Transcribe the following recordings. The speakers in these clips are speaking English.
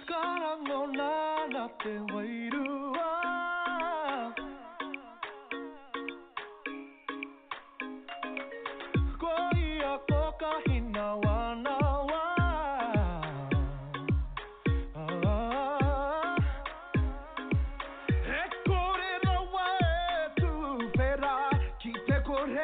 Sekarang nona te wairu wa Koi ako kahinawana wa Ekore no wa tu pera kite kore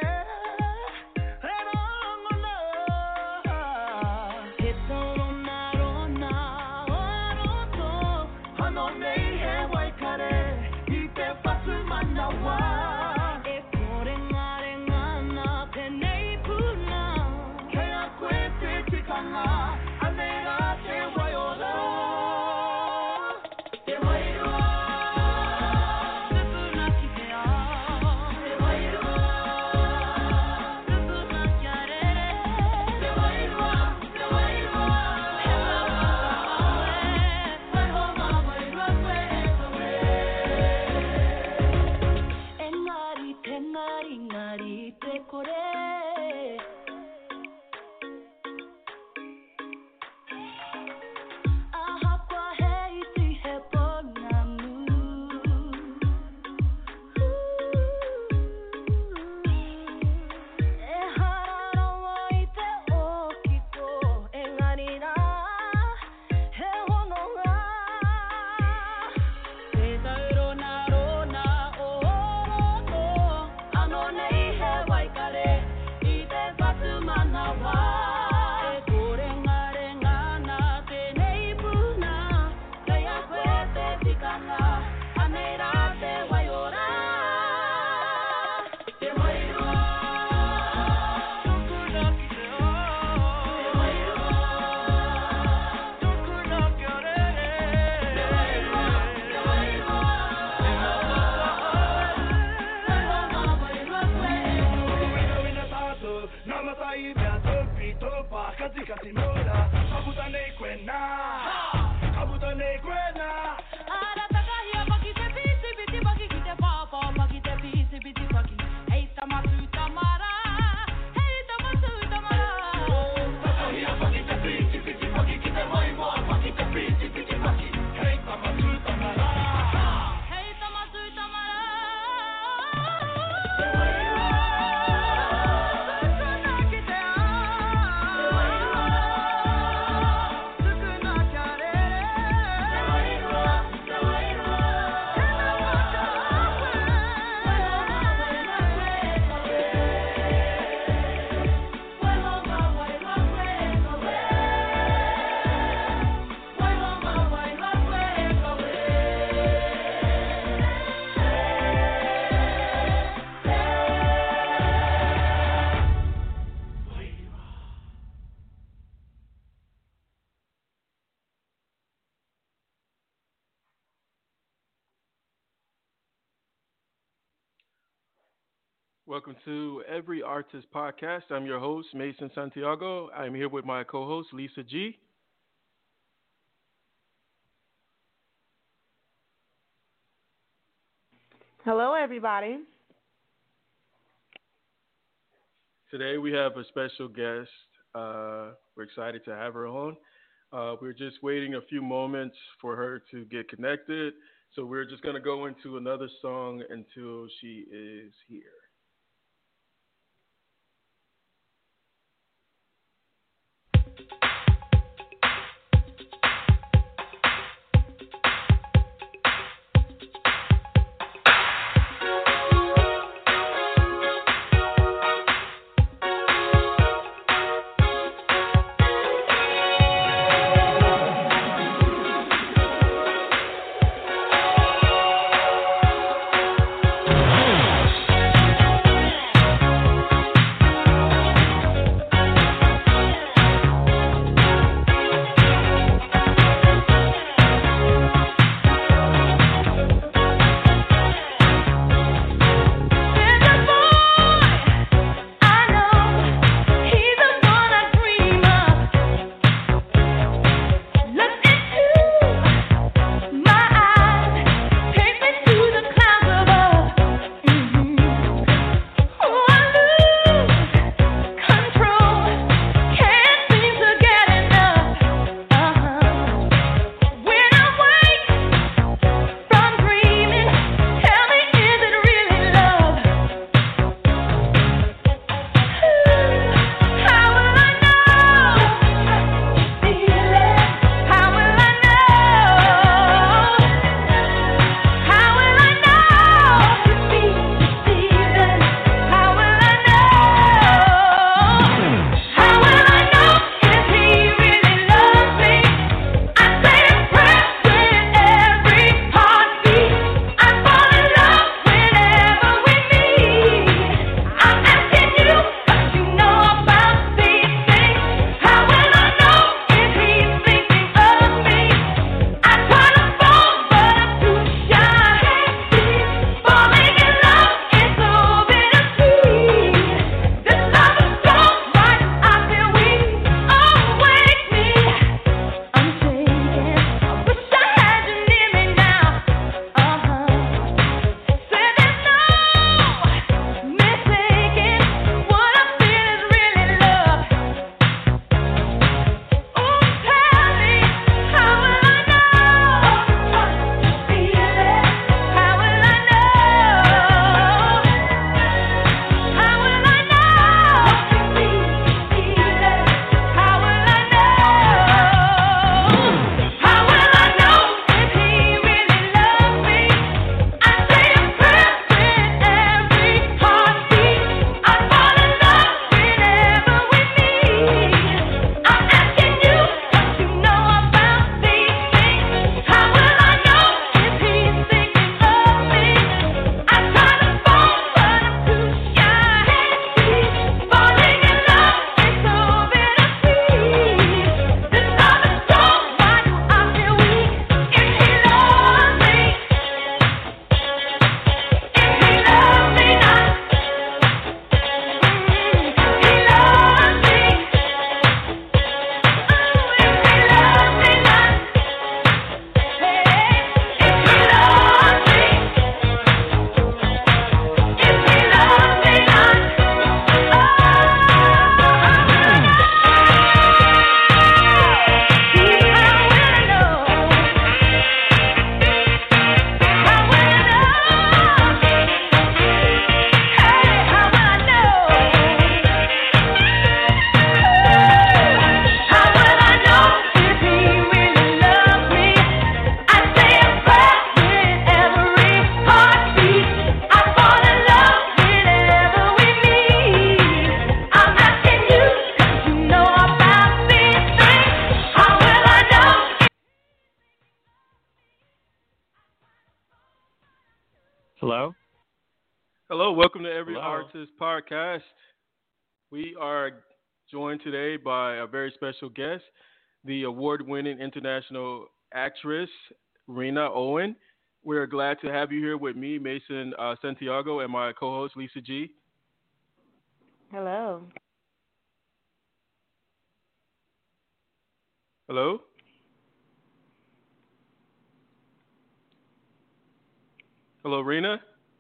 Welcome to Every Artist Podcast. I'm your host, Mason Santiago. I'm here with my co-host, Lisa G. Hello, everybody. Today we have a special guest. We're excited to have her on. We're just waiting a few moments for her to get connected. So we're just going to go into another song until she is here. Hello? Hello, welcome to Every Hello? Artist Podcast. We are joined today by a very special guest, the award-winning international actress Rena Owen. We're glad to have you here with me, Mason Santiago, and my co-host Lisa G. Hello. Hello. Hello, Rena.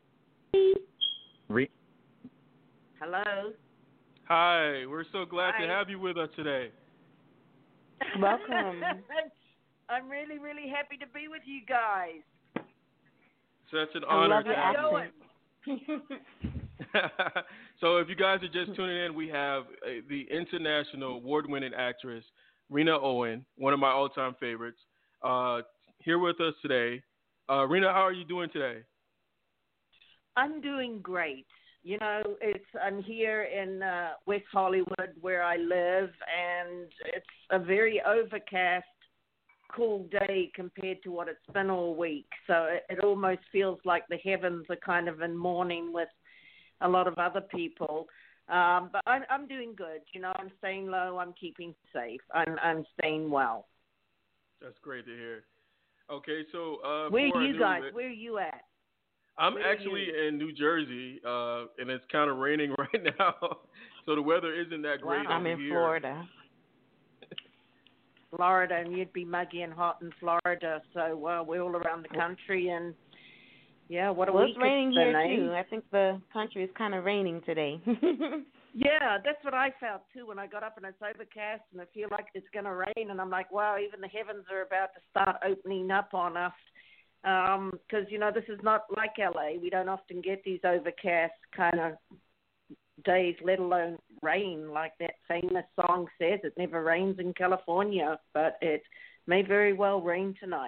Re- Hello. Hi. We're so glad to Hi. have you with us today. Welcome. I'm really, really happy to be with you guys. Such an I honor love to your have going? accent. So, if you guys are just tuning in, we have the international award-winning actress Rena Owen, one of my all-time favorites, here with us today. Rena, how are you doing today? I'm doing great. You know, I'm here in West Hollywood where I live, and it's a very overcast, cool day compared to what it's been all week. So it almost feels like the heavens are kind of in mourning with a lot of other people. But I'm doing good. You know, I'm staying low. I'm keeping safe. I'm staying well. That's great to hear. Okay, so Where for are our you new guys? Where are you at? I'm Where are actually you? in New Jersey, and it's kind of raining right now, so the weather isn't that great Wow. I'm over in here. Florida. Florida, and you'd be muggy and hot in Florida. So we're all around the country, and yeah, what a Well, week it's raining it's been, here eh? too. I think the country is kind of raining today. Yeah, that's what I felt too when I got up and it's overcast and I feel like it's going to rain, and I'm like, wow, even the heavens are about to start opening up on us. Because, you know, this is not like LA. We don't often get these overcast kind of days, let alone rain. Like that famous song says, it never rains in California, but it may very well rain tonight.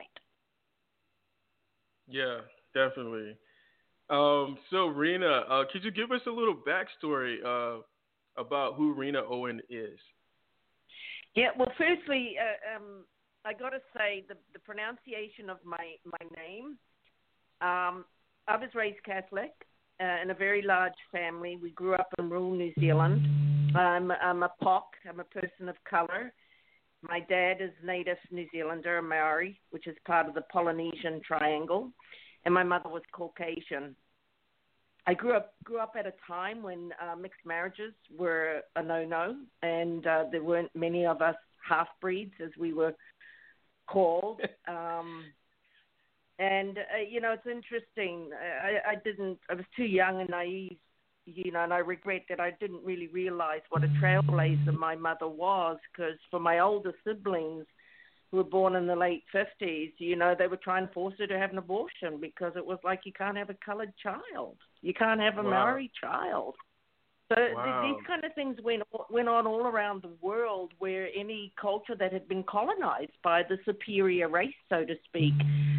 Yeah, definitely. So Rena, could you give us a little backstory about who Rena Owen is? Yeah, well, firstly, I got to say the pronunciation of my name. I was raised Catholic in a very large family. We grew up in rural New Zealand. I'm a POC. I'm a person of color. My dad is native New Zealander, a Maori, which is part of the Polynesian Triangle, and my mother was Caucasian. I grew up at a time when mixed marriages were a no-no, and there weren't many of us half-breeds, as we were called. You know, it's interesting. I was too young and naive, you know, and I regret that I didn't really realize what a trailblazer my mother was, because for my older siblings who were born in the late 50s, you know, they were trying to force her to have an abortion because it was like, you can't have a colored child. You can't have a Maori child. So these kind of things went on all around the world, where any culture that had been colonized by the superior race, so to speak.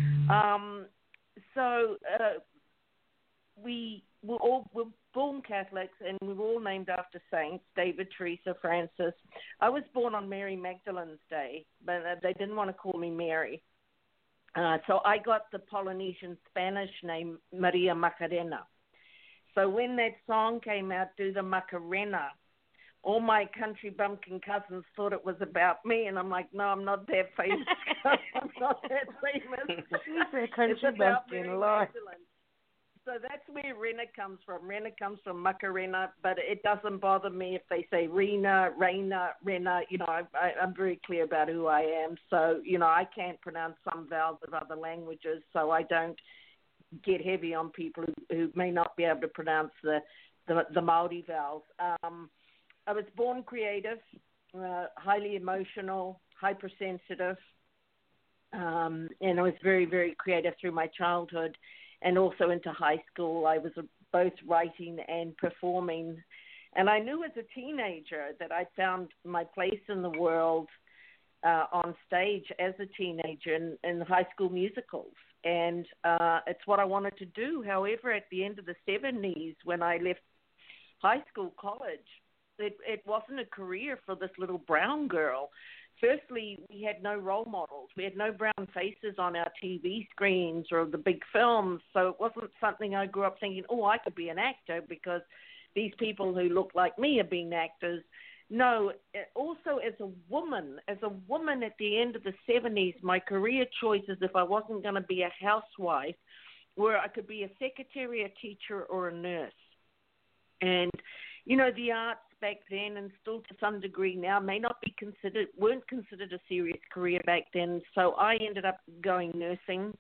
We were born Catholics, and we were all named after saints: David, Teresa, Francis. I was born on Mary Magdalene's Day, but they didn't want to call me Mary. So I got the Polynesian Spanish name Maria Macarena. So when that song came out, Do the Macarena, all my country bumpkin cousins thought it was about me, and I'm like, no, I'm not that famous. I'm not that famous. Country It's about bumpkin, Mary Lord. Magdalene. So that's where Rena comes from. Rena comes from Macarena, but it doesn't bother me if they say Rena, Reina, Rena. You know, I'm very clear about who I am. So, you know, I can't pronounce some vowels of other languages, so I don't get heavy on people who may not be able to pronounce the Maori vowels. I was born creative, highly emotional, hypersensitive, and I was very, very creative through my childhood. And also into high school, I was both writing and performing. And I knew as a teenager that I found my place in the world on stage as a teenager in high school musicals. And it's what I wanted to do. However, at the end of the 70s, when I left high school, college, it wasn't a career for this little brown girl. firstly, we had no role models. We had no brown faces on our TV screens or the big films. So it wasn't something I grew up thinking, oh, I could be an actor because these people who look like me are being actors. No, also as a woman at the end of the 70s, my career choices, if I wasn't going to be a housewife, were I could be a secretary, a teacher, or a nurse. And, the arts back then, and still to some degree now, weren't considered a serious career back then. So I ended up going nursing,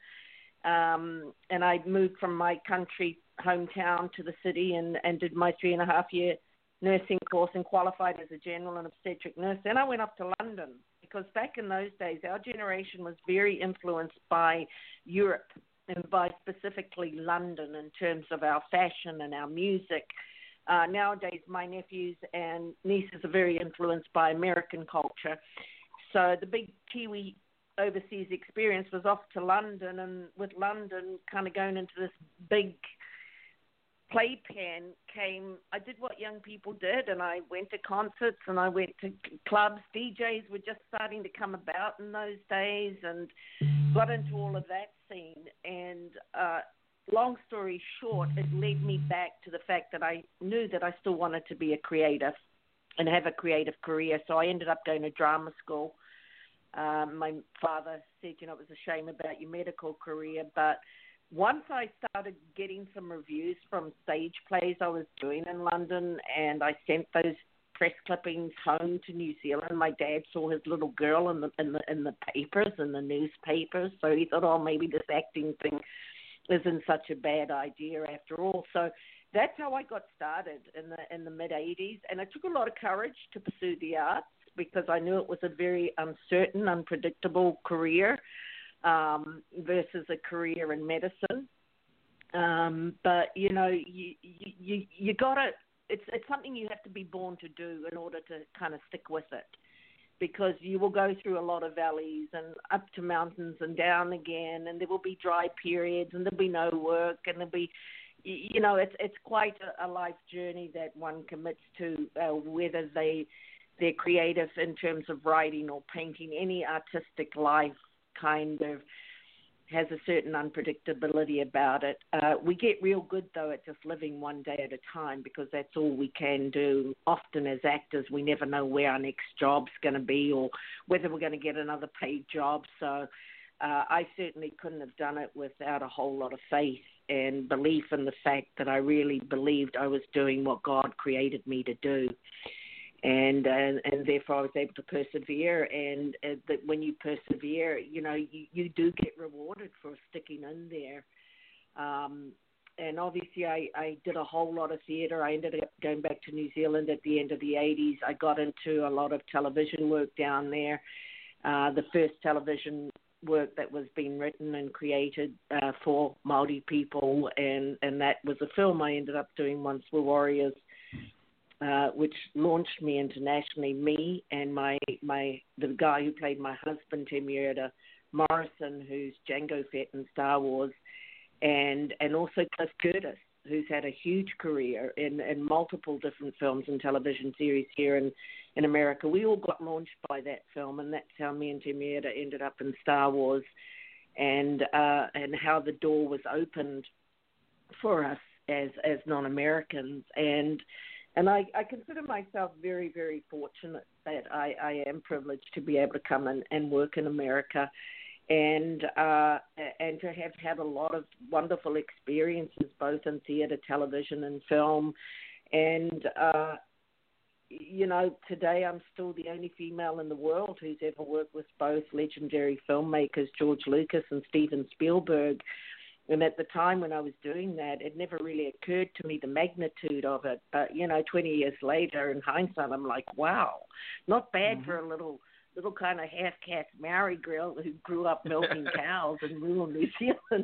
and I moved from my country hometown to the city and did my 3.5-year nursing course and qualified as a general and obstetric nurse. Then I went up to London because back in those days, our generation was very influenced by Europe and by specifically London in terms of our fashion and our music. Nowadays, my nephews and nieces are very influenced by American culture. So the big Kiwi overseas experience was off to London, and with London kind of going into this big playpen I did what young people did, and I went to concerts and I went to clubs. DJs were just starting to come about in those days, and got into all of that scene. And long story short, it led me back to the fact that I knew that I still wanted to be a creative and have a creative career. So I ended up going to drama school. My father said, it was a shame about your medical career, but once I started getting some reviews from stage plays I was doing in London, and I sent those press clippings home to New Zealand, my dad saw his little girl in the papers, in the newspapers, so he thought, oh, maybe this acting thing isn't such a bad idea after all. So that's how I got started in the mid-'80s, and it took a lot of courage to pursue the arts because I knew it was a very uncertain, unpredictable career. Versus a career in medicine, but you gotta. It's something you have to be born to do in order to kind of stick with it, because you will go through a lot of valleys and up to mountains and down again, and there will be dry periods and there'll be no work, and there'll be, it's quite a life journey that one commits to, whether they're creative in terms of writing or painting. Any artistic life kind of has a certain unpredictability about it. We get real good, though, at just living one day at a time, because that's all we can do. Often as actors, we never know where our next job's going to be or whether we're going to get another paid job. So I certainly couldn't have done it without a whole lot of faith and belief in the fact that I really believed I was doing what God created me to do. And therefore I was able to persevere, and that when you persevere, you do get rewarded for sticking in there. And obviously I did a whole lot of theatre. I ended up going back to New Zealand at the end of the 80s. I got into a lot of television work down there. The first television work that was being written and created for Māori people, and that was a film I ended up doing, Once Were Warriors, which launched me internationally. Me and the guy who played my husband, Temuera Morrison, who's Jango Fett in Star Wars, and also Cliff Curtis, who's had a huge career in multiple different films and television series here in America. We all got launched by that film, and that's how me and Temuera ended up in Star Wars, and how the door was opened for us as non-Americans. And I consider myself very, very fortunate that I am privileged to be able to come and work in America, and to have had a lot of wonderful experiences both in theatre, television, and film. And today I'm still the only female in the world who's ever worked with both legendary filmmakers George Lucas and Steven Spielberg. And at the time when I was doing that, it never really occurred to me the magnitude of it. But, 20 years later, in hindsight, I'm like, wow, not bad for a little kind of half-caste Maori girl who grew up milking cows in rural New Zealand.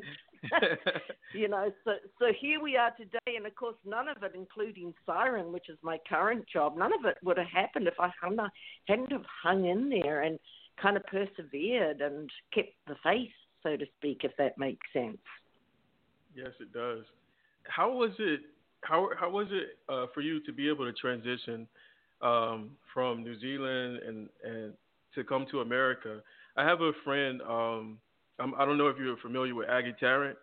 So here we are today. And, of course, none of it, including Siren, which is my current job, none of it would have happened if I hadn't have hung in there and kind of persevered and kept the faith, so to speak, if that makes sense. Yes, it does. How was it? How was it for you to be able to transition from New Zealand and to come to America. I have a friend. I don't know if you're familiar with Aggie Tarrant.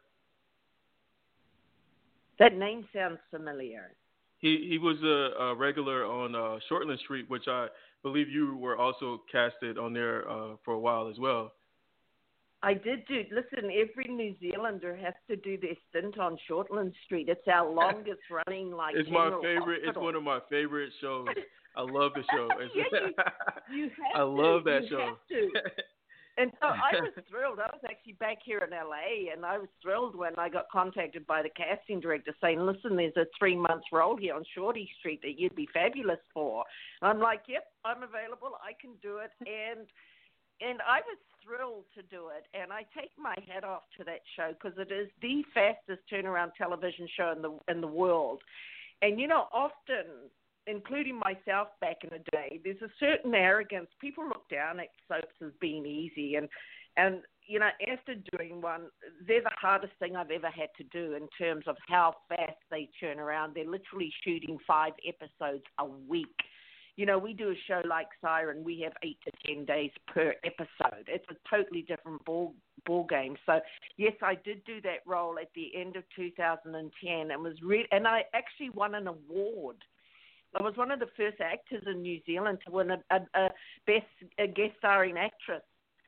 That name sounds familiar. He was a regular on Shortland Street, which I believe you were also casted on there for a while as well. I did do. Listen, every New Zealander has to do their stint on Shortland Street. It's our longest running, like. It's my favorite. Hospital. It's one of my favorite shows. I love the show. You have I love that show. Have to. And so I was thrilled. I was actually back here in LA, and I was thrilled when I got contacted by the casting director saying, "Listen, there's a 3-month role here on Shorty Street that you'd be fabulous for." And I'm like, "Yep, I'm available. I can do it." And I was thrilled to do it, and I take my hat off to that show because it is the fastest turnaround television show in the world. And often, including myself back in the day, there's a certain arrogance. People look down at soaps as being easy, and after doing one, they're the hardest thing I've ever had to do in terms of how fast they turn around. They're literally shooting 5 episodes a week. We do a show like Siren. We have 8 to 10 days per episode. It's a totally different ball game. So, yes, I did do that role at the end of 2010 and I actually won an award. I was one of the first actors in New Zealand to win a guest starring actress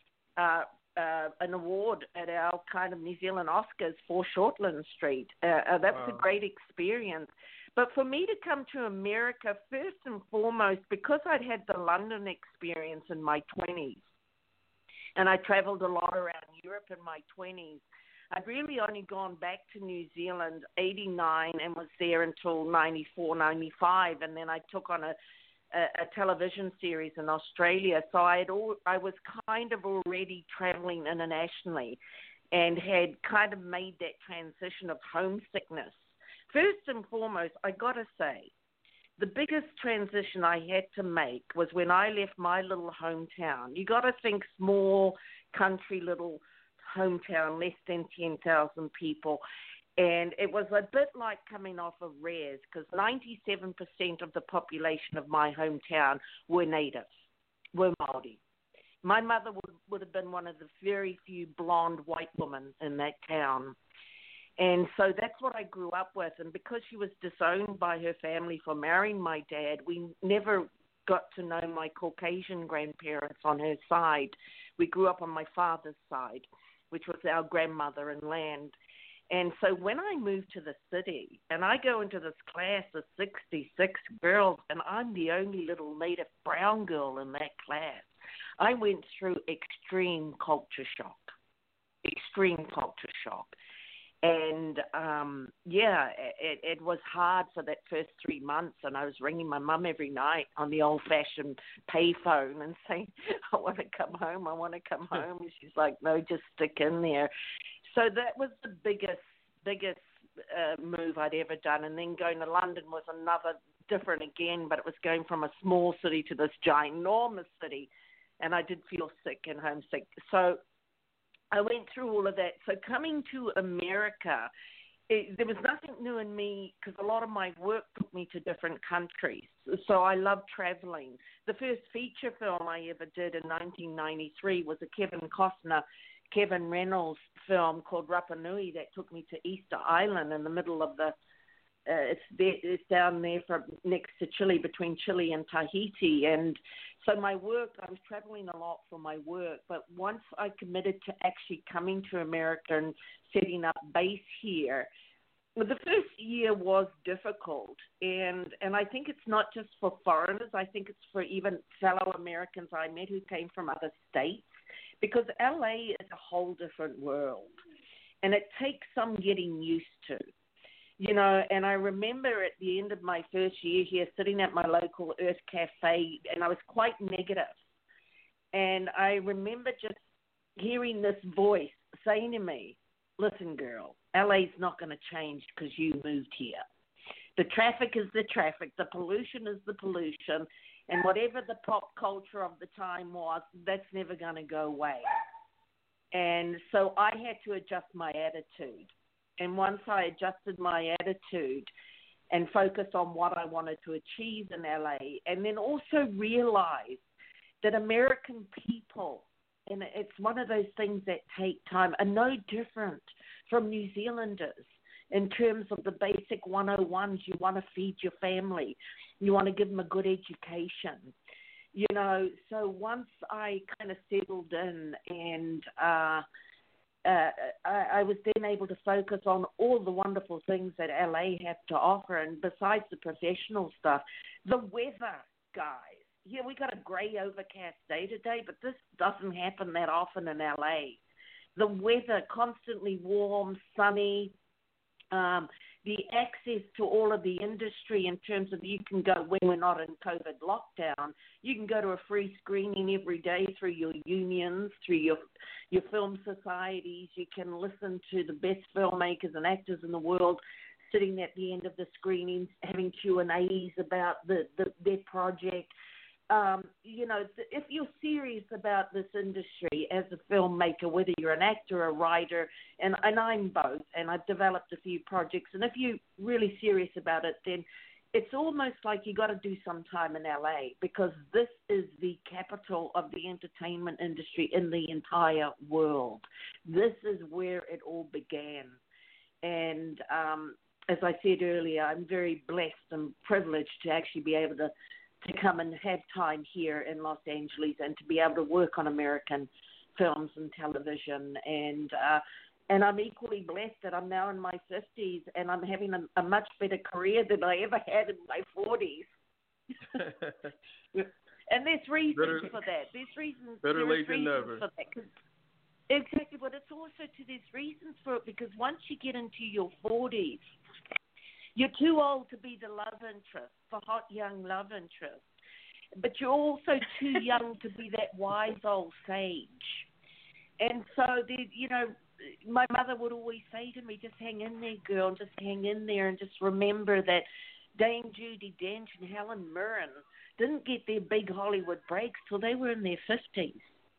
an award at our kind of New Zealand Oscars for Shortland Street. That was a great experience. But for me to come to America, first and foremost, because I'd had the London experience in my 20s, and I traveled a lot around Europe in my 20s, I'd really only gone back to New Zealand 89 and was there until 94, 95, and then I took on a television series in Australia. So I was kind of already traveling internationally and had kind of made that transition of homesickness. First and foremost, I got to say, the biggest transition I had to make was when I left my little hometown. You got to think small country little hometown, less than 10,000 people. And it was a bit like coming off of Res because 97% of the population of my hometown were natives, were Māori. My mother would have been one of the very few blonde white women in that town. And so that's what I grew up with. And because she was disowned by her family for marrying my dad, we never got to know my Caucasian grandparents on her side. We grew up on my father's side, which was our grandmother and land. And so when I moved to the city, and I go into this class of 66 girls, and I'm the only little native brown girl in that class, I went through extreme culture shock. And, it was hard for that first 3 months, and I was ringing my mum every night on the old-fashioned payphone and saying, I want to come home. And she's like, no, just stick in there. So that was the biggest move I'd ever done. And then going to London was another different again, but it was going from a small city to this ginormous city, and I did feel sick and homesick. So I went through all of that. So coming to America, there was nothing new in me because a lot of my work took me to different countries. So I love traveling. The first feature film I ever did in 1993 was a Kevin Reynolds film called Rapa Nui that took me to Easter Island in the middle of the it's down there from next to Chile, between Chile and Tahiti. And so my work, I was traveling a lot for my work, but once I committed to actually coming to America and setting up base here, the first year was difficult. And I think it's not just for foreigners. I think it's for even fellow Americans I met who came from other states, because LA is a whole different world, and it takes some getting used to. And I remember at the end of my first year here sitting at my local Earth Cafe, and I was quite negative. And I remember just hearing this voice saying to me, listen, girl, LA's not going to change because you moved here. The traffic is the traffic. The pollution is the pollution. And whatever the pop culture of the time was, that's never going to go away. And so I had to adjust my attitude. And once I adjusted my attitude and focused on what I wanted to achieve in LA, and then also realized that American people, and it's one of those things that take time, are no different from New Zealanders in terms of the basic 101s. You want to feed your family. You want to give them a good education. You know, so once I kind of settled in and I was then able to focus on all the wonderful things that LA have to offer, and besides the professional stuff, the weather, guys. Yeah, we got a grey, overcast day today, but this doesn't happen that often in LA. The weather, constantly warm, sunny, the access to all of the industry in terms of you can go, when we're not in COVID lockdown, you can go to a free screening every day through your unions, through your film societies. You can listen to the best filmmakers and actors in the world sitting at the end of the screenings, having Q&As about their project. You know, if you're serious about this industry as a filmmaker, whether you're an actor or a writer, and I'm both, and I've developed a few projects, and if you're really serious about it, then it's almost like you got to do some time in LA, because this is the capital of the entertainment industry in the entire world. This is where it all began. And as I said earlier, I'm very blessed and privileged to actually be able to come and have time here in Los Angeles and to be able to work on American films and television. And I'm equally blessed that I'm now in my 50s and I'm having a much better career than I ever had in my 40s. And there's reasons for that. There's reasons. Better late than never. For that. Exactly, but it's also there's reasons for it, because once you get into your 40s, you're too old to be the love interest, the hot young love interest. But you're also too young to be that wise old sage. And so, you know, my mother would always say to me, just hang in there, girl, just hang in there, and just remember that Dame Judi Dench and Helen Mirren didn't get their big Hollywood breaks till they were in their 50s.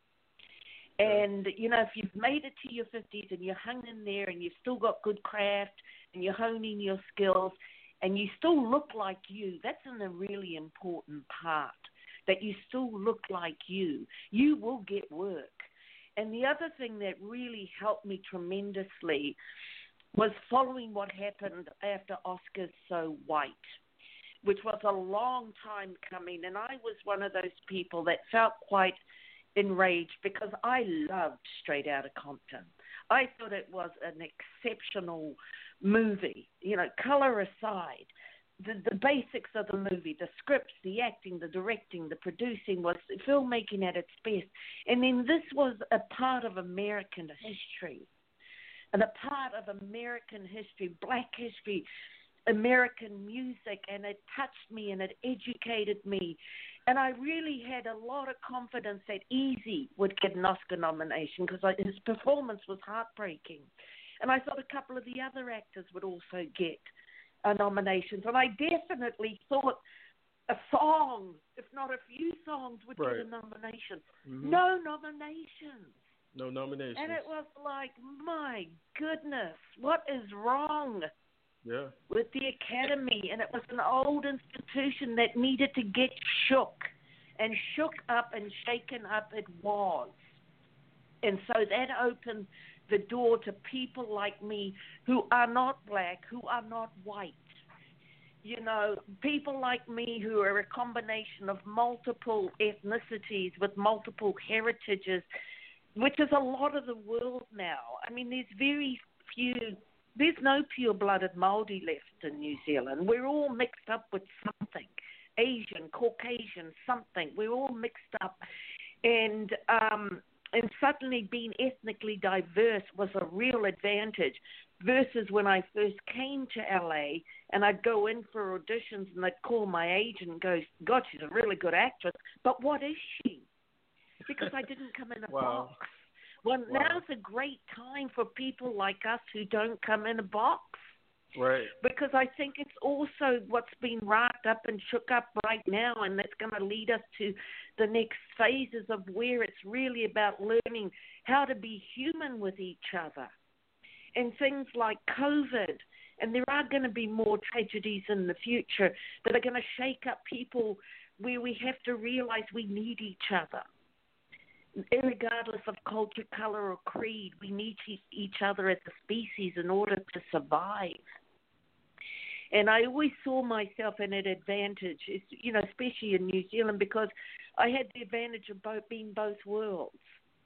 And, you know, if you've made it to your 50s and you're hung in there and you've still got good craft and you're honing your skills and you still look like you, that's a really important part, that you still look like you. You will get work. And the other thing that really helped me tremendously was following what happened after Oscars So White, which was a long time coming. And I was one of those people that felt quite enraged because I loved Straight Outta Compton. I thought it was an exceptional movie, you know, color aside. The basics of the movie, the scripts, the acting, the directing, the producing, was filmmaking at its best. And then this was a part of American history, and a part of American history, black history, American music, and it touched me and it educated me. And I really had a lot of confidence that Easy would get an Oscar nomination because his performance was heartbreaking. And I thought a couple of the other actors would also get nominations. And I definitely thought a song, if not a few songs, would get a nomination. Mm-hmm. No nominations. No nominations. And it was like, my goodness, what is wrong with the Academy? And it was an old institution that needed to get shook. And shook up and shaken up it was. And so that opened the door to people like me who are not black, who are not white. You know, people like me who are a combination of multiple ethnicities with multiple heritages, which is a lot of the world now. I mean, there's no pure-blooded Māori left in New Zealand. We're all mixed up with something, Asian, Caucasian, something. We're all mixed up. And suddenly being ethnically diverse was a real advantage versus when I first came to LA and I'd go in for auditions and they'd call my agent and go, God, she's a really good actress, but what is she? Because I didn't come in a box. Well, now's a great time for people like us who don't come in a box. Right. Because I think it's also what's been wrapped up and shook up right now, and that's going to lead us to the next phases of where it's really about learning how to be human with each other. And things like COVID, and there are going to be more tragedies in the future that are going to shake up people where we have to realize we need each other. Regardless of culture, color, or creed, we need each other as a species in order to survive. And I always saw myself in an advantage, especially in New Zealand, because I had the advantage of being both worlds.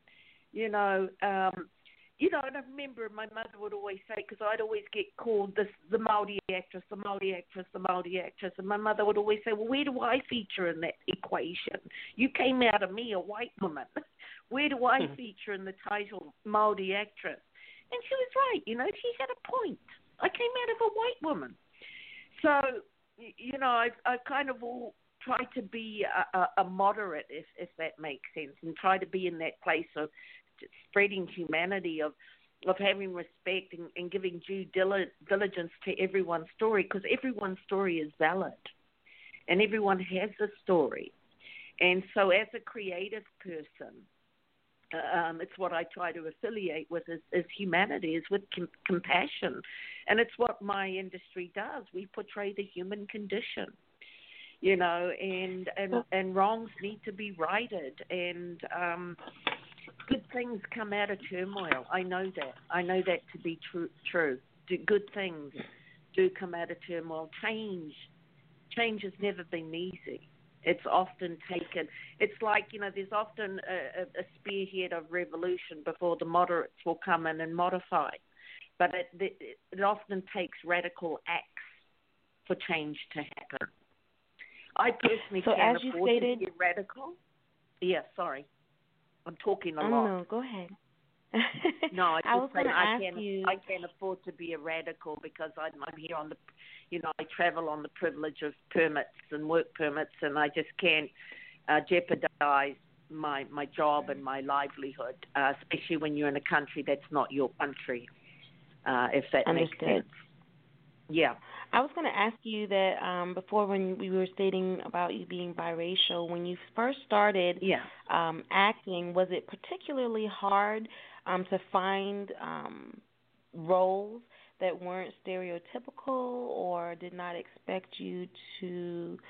And I remember my mother would always say, because I'd always get called the Māori actress, the Māori actress, the Māori actress, and my mother would always say, well, where do I feature in that equation? You came out of me, a white woman. Where do I feature in the title Māori actress? And she was right, she had a point. I came out of a white woman. So, I've kind of all tried to be a moderate, if that makes sense, and try to be in that place of spreading humanity, of having respect and giving due diligence to everyone's story, because everyone's story is valid and everyone has a story. And so as a creative person, it's what I try to affiliate with is humanity, is with compassion. And it's what my industry does. We portray the human condition, and wrongs need to be righted. And good things come out of turmoil. I know that. I know that to be true. Good things do come out of turmoil. Change has never been easy. It's often taken. It's like, there's often a spearhead of revolution before the moderates will come in and modify. But it often takes radical acts for change to happen. I personally can't afford to be radical. Yeah, sorry. I'm talking a lot. No, go ahead. No, I can't afford to be a radical because I'm here on the, I travel on the privilege of permits and work permits, and I just can't jeopardize my job and my livelihood, especially when you're in a country that's not your country, if that makes sense. Yeah. I was going to ask you that before, when we were stating about you being biracial, when you first started acting, was it particularly hard to find roles that weren't stereotypical or did not expect you to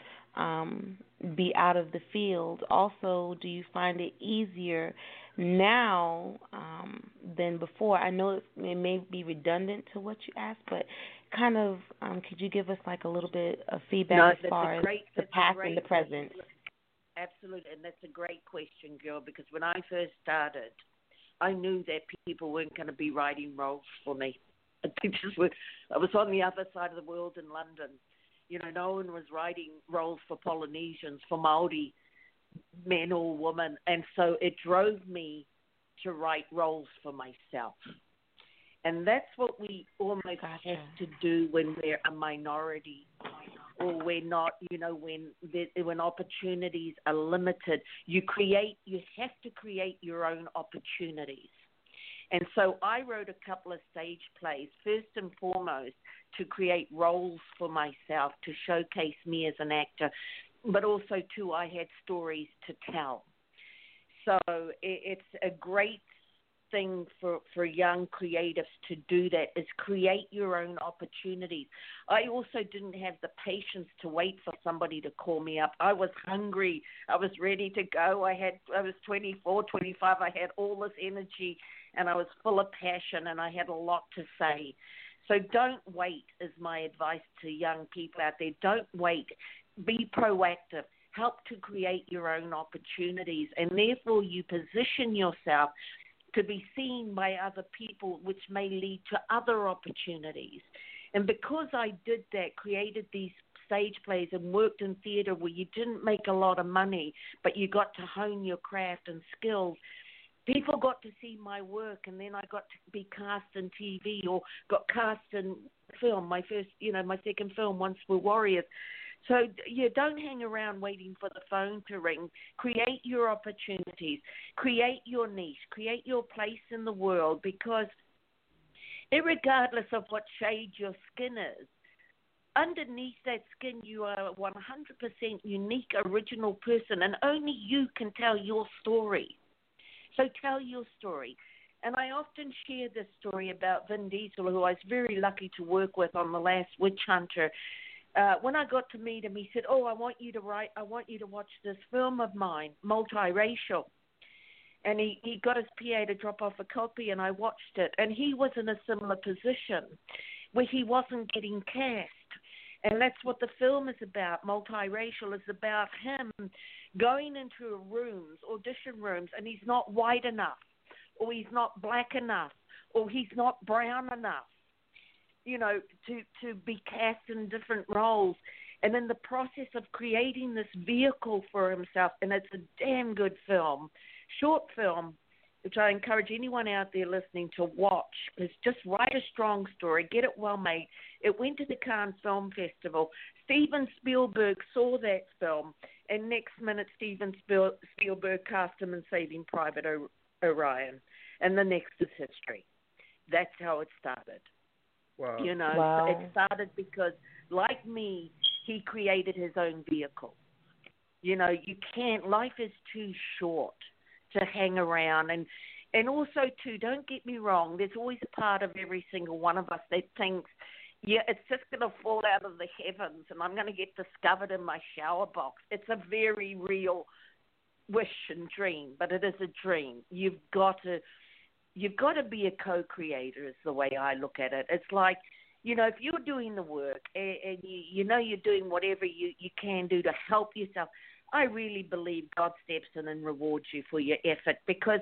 be out of the field? Also, do you find it easier now than before? I know it may be redundant to what you asked, but kind of could you give us like a little bit of feedback as far as the past and the present? Absolutely, and that's a great question, girl, because when I first started, I knew that people weren't going to be writing roles for me. I was on the other side of the world in London. No one was writing roles for Polynesians, for Māori men or women, and so it drove me to write roles for myself. And that's what we almost have to do when we're a minority, or we're not, when opportunities are limited. You have to create your own opportunities. And so I wrote a couple of stage plays, first and foremost, to create roles for myself, to showcase me as an actor, but also, too, I had stories to tell. So it's a great thing for young creatives to do that, is create your own opportunities. I also didn't have the patience to wait for somebody to call me up. I was hungry. I was ready to go. I was 24, 25. I had all this energy, and I was full of passion, and I had a lot to say. So don't wait is my advice to young people out there. Don't wait. Be proactive. Help to create your own opportunities, and therefore you position yourself to be seen by other people, which may lead to other opportunities. And because I did that, created these stage plays and worked in theatre where you didn't make a lot of money, but you got to hone your craft and skills, people got to see my work, and then I got to be cast in TV or got cast in film. My second film, Once We're Warriors. So, don't hang around waiting for the phone to ring. Create your opportunities. Create your niche. Create your place in the world, because irregardless of what shade your skin is, underneath that skin you are a 100% unique, original person, and only you can tell your story. So tell your story. And I often share this story about Vin Diesel, who I was very lucky to work with on The Last Witch Hunter. when I got to meet him, he said, "Oh, I want you to watch this film of mine, Multiracial." And he got his PA to drop off a copy, and I watched it. And he was in a similar position where he wasn't getting cast. And that's what the film is about. Multiracial is about him going into rooms, audition rooms, and he's not white enough, or he's not black enough, or he's not brown enough, to be cast in different roles. And in the process of creating this vehicle for himself, and it's a damn good film, short film, which I encourage anyone out there listening to watch. It's just write a strong story, get it well made. It went to the Cannes Film Festival. Steven Spielberg saw that film, and next minute Steven Spielberg cast him in Saving Private Orion, and the next is history. That's how it started. Wow. So it started because, like me, he created his own vehicle. You can't, life is too short to hang around. And also, too, don't get me wrong, there's always a part of every single one of us that thinks, yeah, it's just going to fall out of the heavens and I'm going to get discovered in my shower box. It's a very real wish and dream, but it is a dream. You've got to be a co-creator is the way I look at it. It's like, if you're doing the work and you're doing whatever you can do to help yourself, I really believe God steps in and rewards you for your effort, because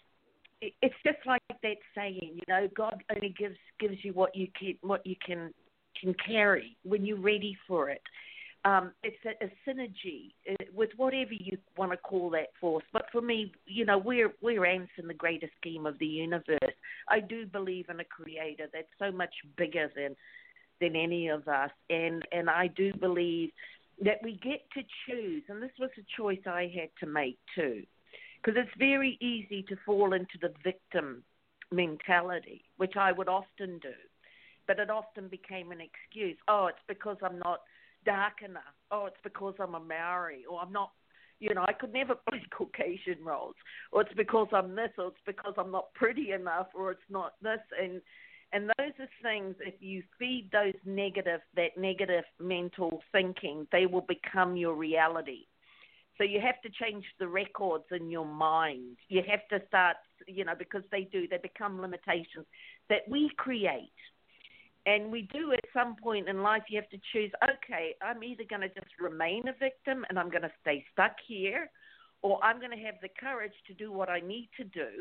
it's just like that saying, God only gives you what you can carry when you're ready for it. It's a synergy with whatever you want to call that force. But for me, we're ants in the greater scheme of the universe. I do believe in a creator that's so much bigger than any of us, and I do believe that we get to choose, and this was a choice I had to make too, because it's very easy to fall into the victim mentality, which I would often do, but it often became an excuse. Oh, it's because I'm not dark enough. Oh, it's because I'm a Maori, or I'm not, I could never play Caucasian roles, or it's because I'm this, or it's because I'm not pretty enough, or it's not this, and those are things, if you feed that negative mental thinking, they will become your reality. So you have to change the records in your mind. You have to start, because they become limitations that we create. And we do at some point in life, you have to choose, okay, I'm either going to just remain a victim and I'm going to stay stuck here, or I'm going to have the courage to do what I need to do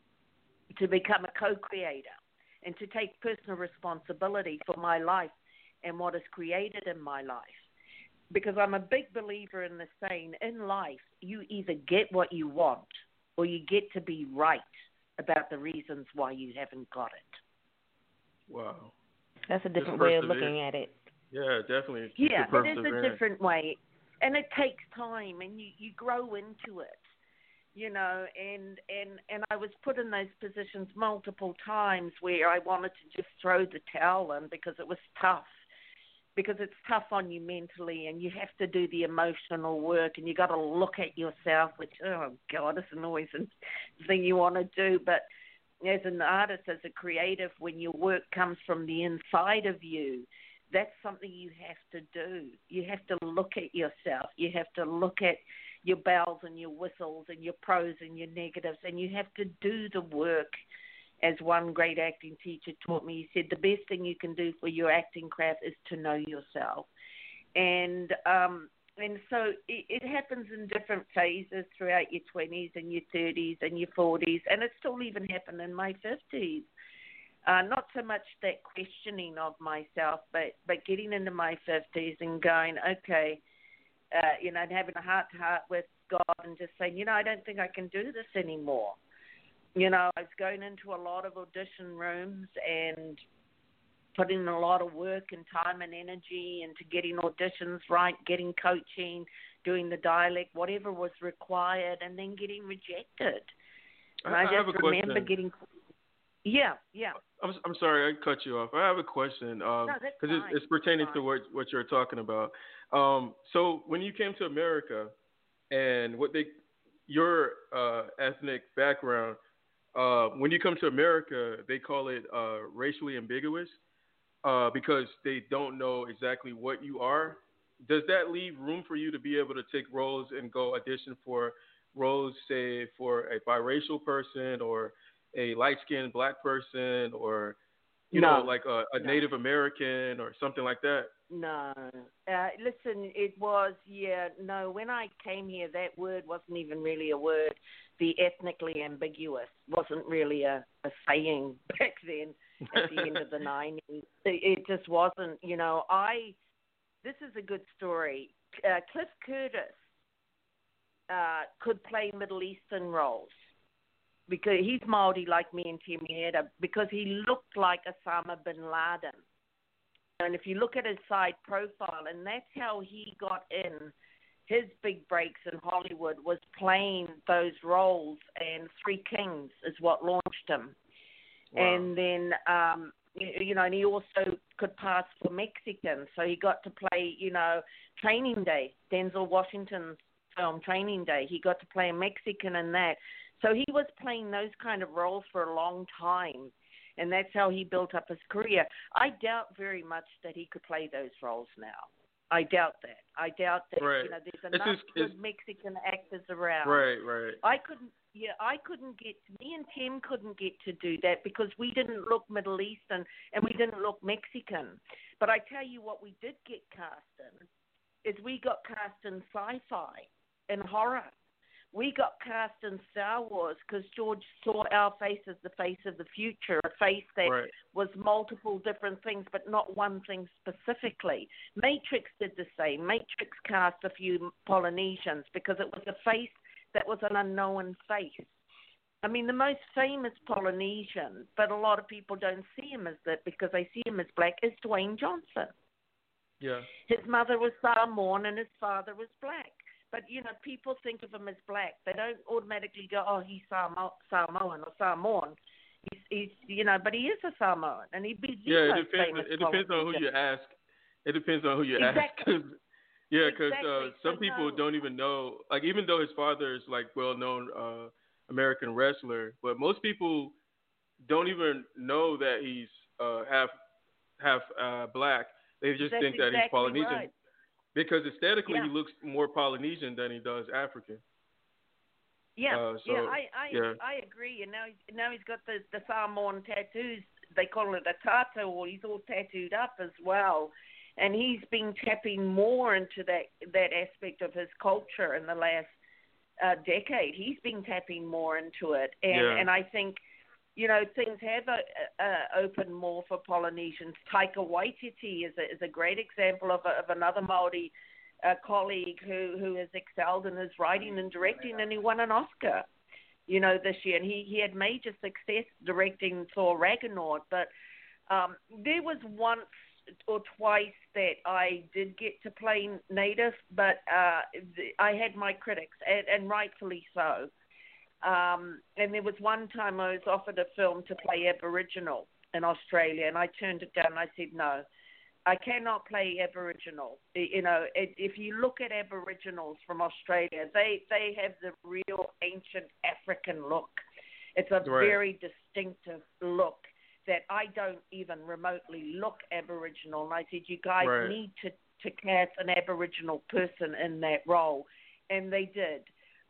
to become a co-creator and to take personal responsibility for my life and what is created in my life. Because I'm a big believer in the saying, in life, you either get what you want or you get to be right about the reasons why you haven't got it. Wow. That's a different way of looking at it. Yeah, definitely. Yeah, it is a different way. And it takes time, and you grow into it. And I was put in those positions multiple times where I wanted to just throw the towel in because it was tough. Because it's tough on you mentally, and you have to do the emotional work, and you got to look at yourself, which, oh God, isn't always a thing you want to do. But as an artist, as a creative, when your work comes from the inside of you, that's something you have to do. You have to look at yourself. You have to look at your bells and your whistles and your pros and your negatives, and you have to do the work. As one great acting teacher taught me, he said, the best thing you can do for your acting craft is to know yourself. And so it happens in different phases throughout your 20s and your 30s and your 40s, and it still even happened in my 50s. Not so much that questioning of myself, but getting into my 50s and going, okay, and having a heart-to-heart with God and just saying, I don't think I can do this anymore. I was going into a lot of audition rooms and putting in a lot of work and time and energy into getting auditions right, getting coaching, doing the dialect, whatever was required, and then getting rejected. And I have just a remember question. getting... Yeah. I'm sorry, I cut you off. I have a question No, that's fine. It's pertaining to what you're talking about. So when you came to America and your ethnic background, when you come to America, they call it racially ambiguous. because they don't know exactly what you are. Does that leave room for you to be able to take roles and go audition for roles, say, for a biracial person or a light-skinned black person or, No, like a no. Native American or something like that? No. Listen, it was, no, when I came here, that word wasn't even really a word. The ethnically ambiguous wasn't really a saying back then at the end of the 90s. It just wasn't, this is a good story. Cliff Curtis could play Middle Eastern roles because he's Maori like me and Tim Heda, because he looked like Osama bin Laden. And if you look at his side profile, and that's how he got in his big breaks in Hollywood, was playing those roles, and Three Kings is what launched him. Wow. And then, and he also could pass for Mexican, so he got to play, Training Day, Denzel Washington's film Training Day. He got to play a Mexican in that. So he was playing those kind of roles for a long time. And that's how he built up his career. I doubt very much that he could play those roles now. I doubt that. Right. There's enough good Mexican actors around. Right. I couldn't get, me and Tim couldn't get to do that because we didn't look Middle Eastern and we didn't look Mexican. But I tell you what we did get cast in is we got cast in sci-fi and horror. We got cast in Star Wars because George saw our face as the face of the future, a face that was multiple different things, but not one thing specifically. Matrix did the same. Matrix cast a few Polynesians because it was a face that was an unknown face. I mean, the most famous Polynesian, but a lot of people don't see him as that because they see him as black, is Dwayne Johnson. Yeah. His mother was Samoan and his father was black. But, people think of him as black. They don't automatically go, oh, he's Samoan or Samoan. He's but he is a Samoan. And he'd be the most famous. It depends on who you ask. It depends on who you ask. Because some people don't even know, like, even though his father is, like, well-known American wrestler, but most people don't even know that he's half black. They just think that he's Polynesian. Right. Because aesthetically, he looks more Polynesian than he does African. Yeah, I agree. And now he's got the Samoan tattoos. They call it a tattoo, or he's all tattooed up as well. And he's been tapping more into that aspect of his culture in the last decade. He's been tapping more into it, and I think, things have opened more for Polynesians. Taika Waititi is a great example of another Māori colleague who has excelled in his writing and directing, and he won an Oscar, this year. And he had major success directing Thor Ragnarok. But there was once or twice that I did get to play Native, but I had my critics, and rightfully so. And there was one time I was offered a film to play Aboriginal in Australia, and I turned it down. I said, no, I cannot play Aboriginal. If you look at Aboriginals from Australia, they have the real ancient African look. It's a very distinctive look that I don't even remotely look Aboriginal. And I said, you guys need to cast an Aboriginal person in that role. And they did.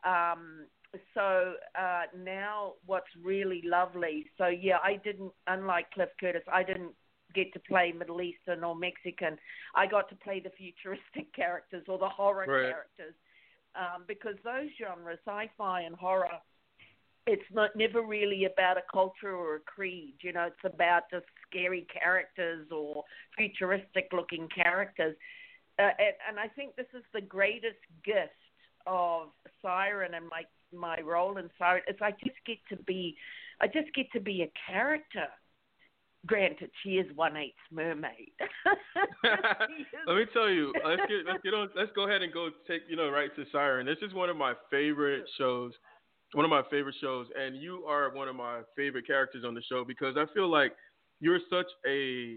So now what's really lovely, I didn't, unlike Cliff Curtis, I didn't get to play Middle Eastern or Mexican. I got to play the futuristic characters or the horror characters, because those genres, sci-fi and horror, it's never really about a culture or a creed. It's about just scary characters or futuristic-looking characters. And I think this is the greatest gift of Siren and my role in Siren is I just get to be a character. Granted, she is 1/8 mermaid. Let me tell you, let's go ahead and go take right to Siren. This is one of my favorite shows. One of my favorite shows, and you are one of my favorite characters on the show because I feel like you're such a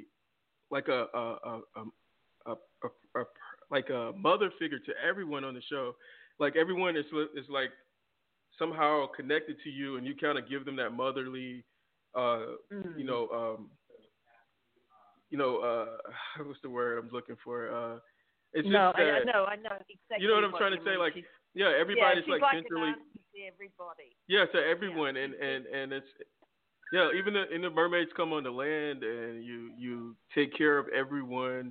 mother figure to everyone on the show. Like everyone is like somehow connected to you, and you kind of give them that motherly, what's the word I'm looking for? It's just no, that, I know exactly. you know what I'm trying to say? Mean. Like, everybody's she's like an centrally. auntie to everybody. Yeah, to everyone, and it's even the mermaids come on the land, and you take care of everyone.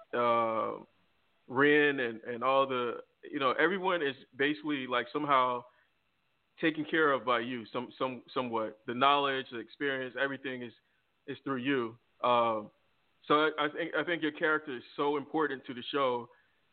Ren and all the everyone is basically like somehow taken care of by you, somewhat. The knowledge, the experience, everything is through you. So I think your character is so important to the show.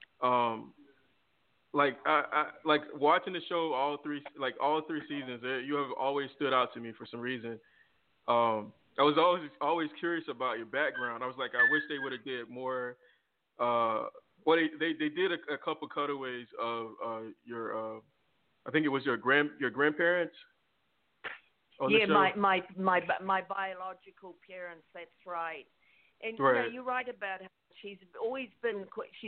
Like I like watching the show all three seasons. You have always stood out to me for some reason. I was always curious about your background. I was like, I wish they would have did more. Well, they did a couple cutaways of your I think it was your grandparents. Yeah, my biological parents. That's right. And right. You're right about how she's always been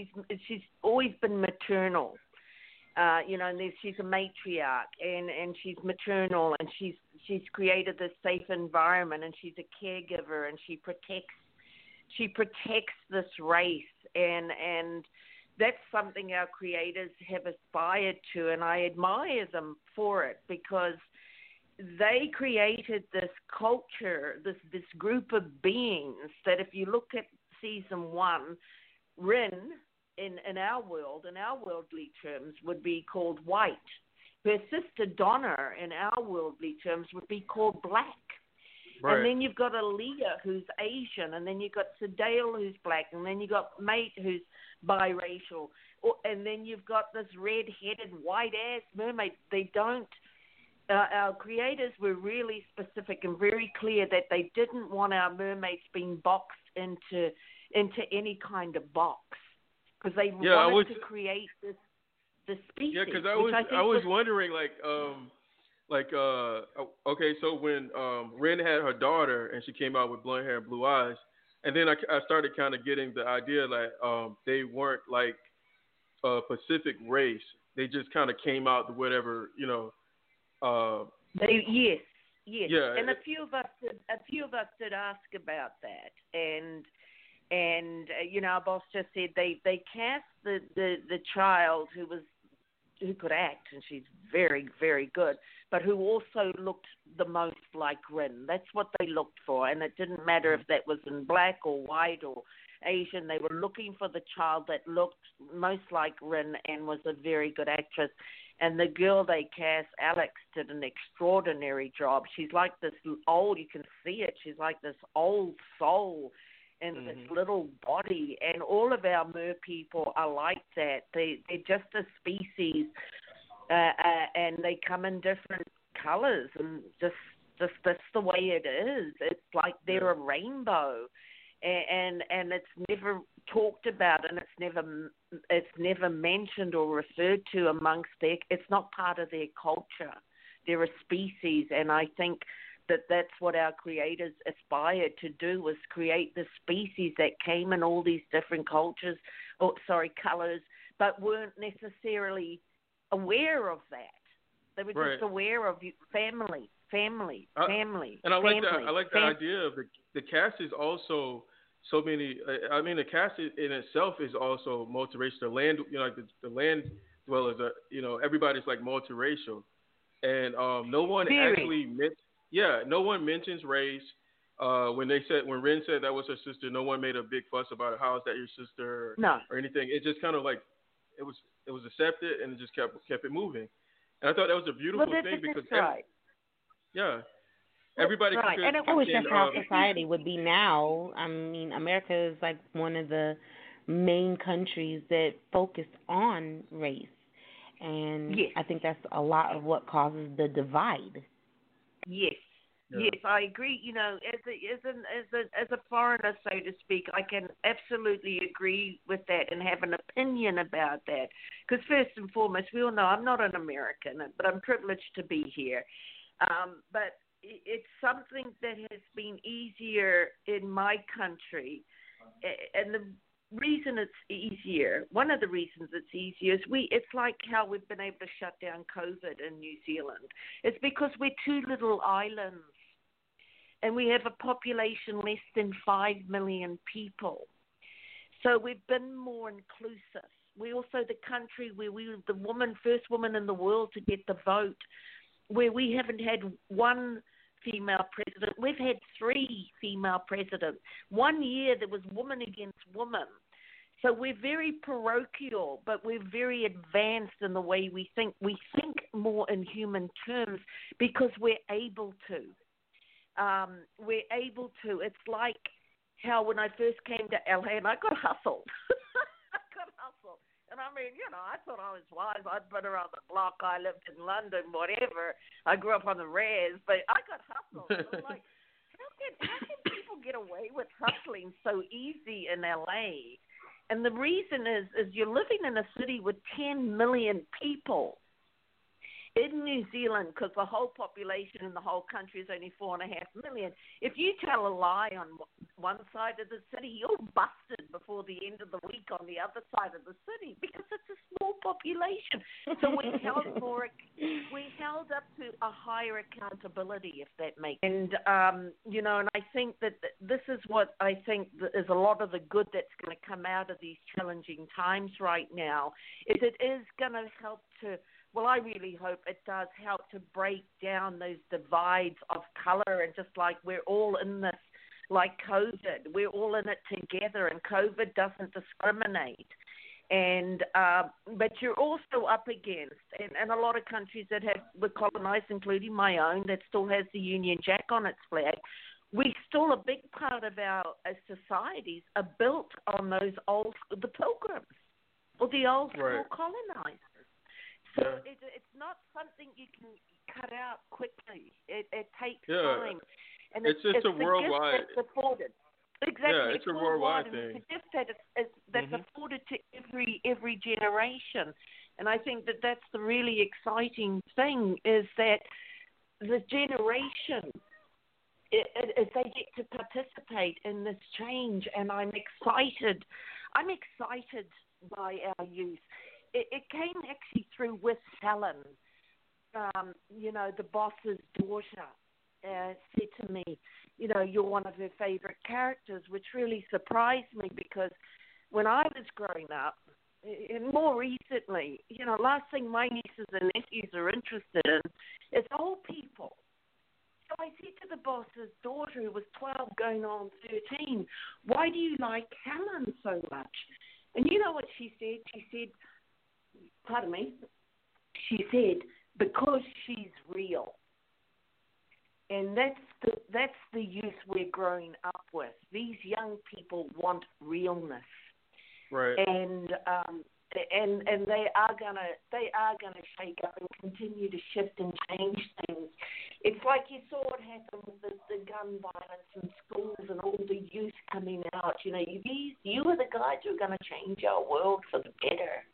maternal. And she's a matriarch, and she's maternal, and she's created this safe environment, and she's a caregiver, and she protects this race, and that's something our creators have aspired to, and I admire them for it, because they created this culture, this group of beings that, if you look at season 1, Rin, in our world, in our worldly terms, would be called white. Her sister Donna, in our worldly terms, would be called black. Right. And then you've got Aaliyah, who's Asian, and then you've got Sadale, who's black, and then you've got Mate, who's biracial, and then you've got this red-headed, white-ass mermaid. They don't. Our creators were really specific and very clear that they didn't want our mermaids being boxed into any kind of box, because they wanted to create this species. Yeah, because I was wondering, okay, so when Ren had her daughter and she came out with blonde hair and blue eyes, and then I started kind of getting the idea that they weren't like a Pacific race. They just kind of came out to whatever, Yes. Yeah. And a few of us did ask about that, and our boss just said they cast the child who could act, and she's very, very good, but who also looked the most like Rin. That's what they looked for, and it didn't matter if that was in black or white or Asian. They were looking for the child that looked most like Rin and was a very good actress. And the girl they cast, Alex, did an extraordinary job. She's like this old, you can see it, she's like this old soul in this little body. And all of our mer people are like that. They're just a species, and they come in different colors, and just that's the way it is. It's like they're a rainbow. And it's never talked about, and it's never mentioned or referred to amongst it's not part of their culture. They're a species, and I think that's what our creators aspired to do, was create the species that came in all these different colors, but weren't necessarily aware of that. They were just aware of family. And I like the idea of the cast is also so many. I mean, the cast in itself is also multiracial. The land, like the land dwellers are, everybody's like multiracial, and no one no one mentions race. When Ren said that was her sister, no one made a big fuss about it. How is that your sister? Or anything. It just kind of like it was accepted, and it just kept it moving. And I thought that was a beautiful thing because everybody right. And it was just how society would be now. I mean, America is like one of the main countries that focus on race, and I think that's a lot of what causes the divide. Yes. Yeah. Yes, I agree. As a foreigner, so to speak, I can absolutely agree with that and have an opinion about that. Because first and foremost, we all know I'm not an American, but I'm privileged to be here. But it's something that has been easier in my country, and the reason it's easier, one of the reasons it's easier, is it's like how we've been able to shut down COVID in New Zealand. It's because we're two little islands. and we have a population less than 5 million people. So we've been more inclusive. We're also the country where we were the first woman in the world to get the vote, where we haven't had one female president. We've had 3 female presidents. 1 year there was woman against woman. So we're very parochial, but we're very advanced in the way we think. We think more in human terms because we're able to. It's like how when I first came to LA and I got hustled. And I mean, I thought I was wise. I'd been around the block. I lived in London, whatever. I grew up on the res, but I got hustled. I'm like, how can people get away with hustling so easy in LA? And the reason is you're living in a city with 10 million people. In New Zealand, because the whole population in the whole country is only 4.5 million, if you tell a lie on one side of the city, you're busted before the end of the week on the other side of the city because it's a small population. So we're held up to a higher accountability, if that makes sense. And I think that this is what I think is a lot of the good that's going to come out of these challenging times right now, is it is going to help to. Well, I really hope it does help to break down those divides of color, and just like we're all in this, like COVID, we're all in it together, and COVID doesn't discriminate. And but you're also up against, and a lot of countries that were colonized, including my own, that still has the Union Jack on its flag. We still, a big part of our societies are built on the Pilgrims or the old school colonizers. So it's not something you can cut out quickly. It takes time. And it's just a worldwide. It's afforded. Exactly. Yeah, it's a worldwide thing. It's a gift that's afforded to every generation. And I think that's the really exciting thing, is that the generation, if they get to participate in this change, and I'm excited. I'm excited by our youth. It came actually through with Helen. The boss's daughter said to me, you're one of her favorite characters, which really surprised me, because when I was growing up, and more recently, last thing my nieces and nephews are interested in is old people. So I said to the boss's daughter, who was 12 going on 13, why do you like Helen so much? And you know what she said? She said, pardon me, she said, because she's real. And that's the youth we're growing up with. These young people want realness. Right. And they are gonna shake up and continue to shift and change things. It's like you saw what happened with the gun violence in schools and all the youth coming out. You are the guys who are gonna change our world for the better.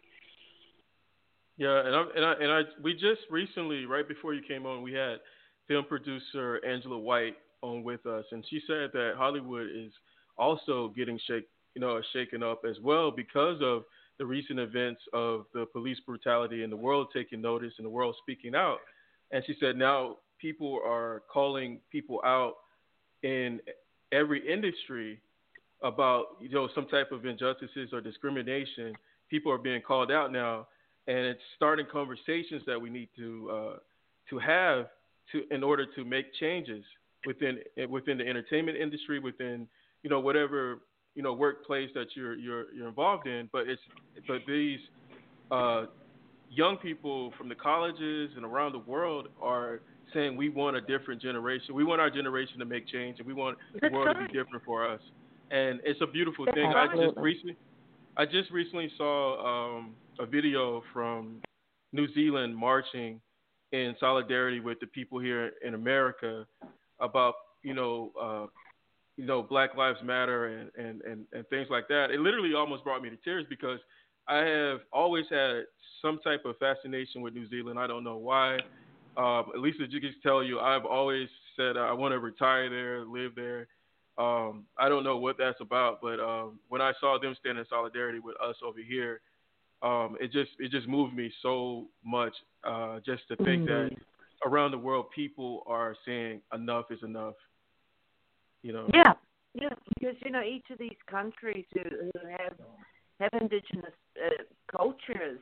Yeah, we just recently, right before you came on, we had film producer Angela White on with us, and she said that Hollywood is also getting shaken up as well because of the recent events of the police brutality and the world taking notice and the world speaking out. And she said now people are calling people out in every industry about some type of injustices or discrimination. People are being called out now. And it's starting conversations that we need to have in order to make changes within the entertainment industry, within whatever workplace that you're involved in. But these young people from the colleges and around the world are saying we want a different generation. We want our generation to make change, and we want the world to be different for us. And it's a beautiful thing. I just recently saw a video from New Zealand marching in solidarity with the people here in America about Black Lives Matter and things like that. It literally almost brought me to tears because I have always had some type of fascination with New Zealand. I don't know why. At least as you can tell you, I've always said I want to retire there, live there. I don't know what that's about, but when I saw them stand in solidarity with us over here, it just moved me so much just to think that around the world people are saying enough is enough. You know. Yeah, yeah, because each of these countries who have indigenous cultures,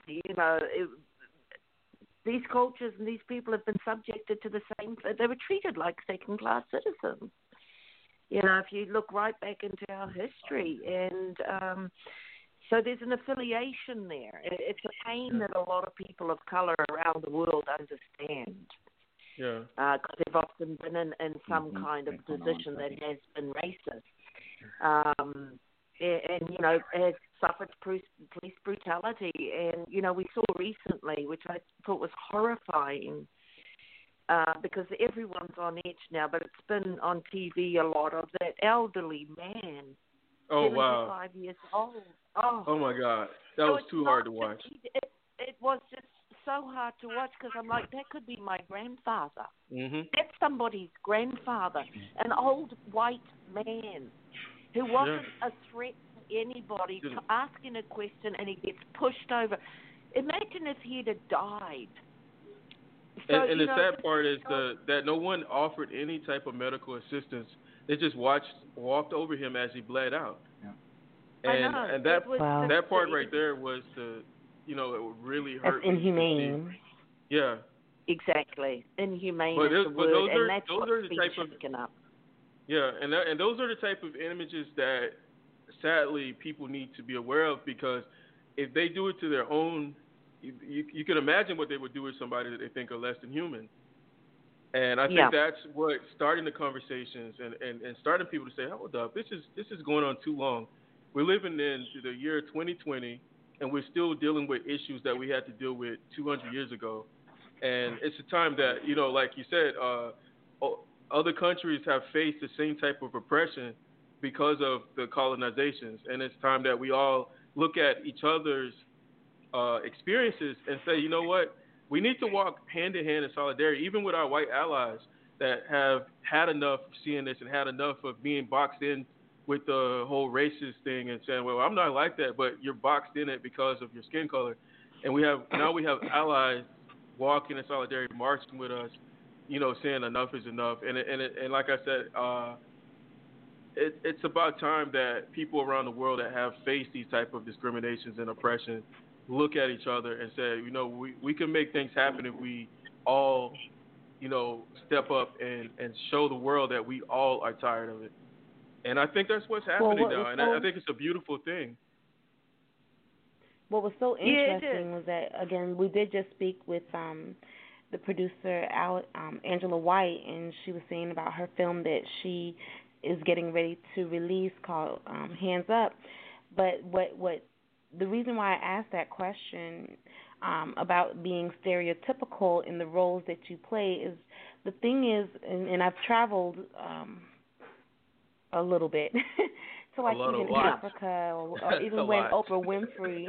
these cultures and these people have been subjected to the same. They were treated like second-class citizens. If you look right back into our history, and so there's an affiliation there. It's a pain that a lot of people of color around the world understand. Yeah. Because they've often been in some kind of position that has been racist. And has suffered police brutality. And, we saw recently, which I thought was horrifying, because everyone's on edge now, but it's been on TV a lot, of that elderly man, 75 years old. Oh, my God. That was too hard to watch. It was just so hard to watch, because I'm like, that could be my grandfather. Mm-hmm. That's somebody's grandfather, an old white man who wasn't a threat to anybody, asking a question, and he gets pushed over. Imagine if he'd have died. So, and the sad part is that no one offered any type of medical assistance. They just walked over him as he bled out. Yeah. And that part right there was it really hurt. That's inhumane. Yeah. Exactly. Inhumane but is the word, and that's those what's are the been type shaken up. Yeah, and those are the type of images that sadly people need to be aware of, because if they do it to their own, you can imagine what they would do with somebody that they think are less than human. And I think that's what starting the conversations and starting people to say, hold up, this is going on too long. We're living in the year 2020, and we're still dealing with issues that we had to deal with 200 years ago. And it's a time that, like you said, other countries have faced the same type of oppression because of the colonizations. And it's time that we all look at each other's experiences and say, you know what? We need to walk hand in hand in solidarity, even with our white allies that have had enough of seeing this and had enough of being boxed in with the whole racist thing and saying, well, I'm not like that, but you're boxed in it because of your skin color. And we have allies walking in solidarity, marching with us, saying enough is enough. And like I said, it's about time that people around the world that have faced these type of discriminations and oppression look at each other and say, we can make things happen if we all, step up and show the world that we all are tired of it. And I think that's what's happening now, and I think it's a beautiful thing. What was so interesting was that, again, we did just speak with the producer, Angela White, and she was saying about her film that she is getting ready to release called Hands Up. But what the reason why I asked that question about being stereotypical in the roles that you play is, the thing is, and I've traveled a little bit to even Africa, or even when Oprah Winfrey